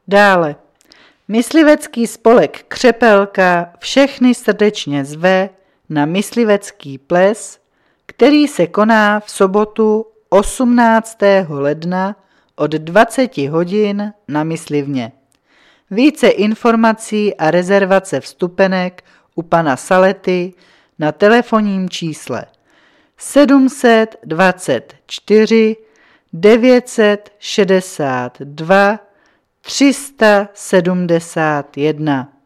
Dále. Myslivecký spolek Křepelka všechny srdečně zve na myslivecký ples, který se koná v sobotu 18. ledna od 20 hodin na Myslivně. Více informací a rezervace vstupenek u pana Salety na telefonním čísle 724 962 371.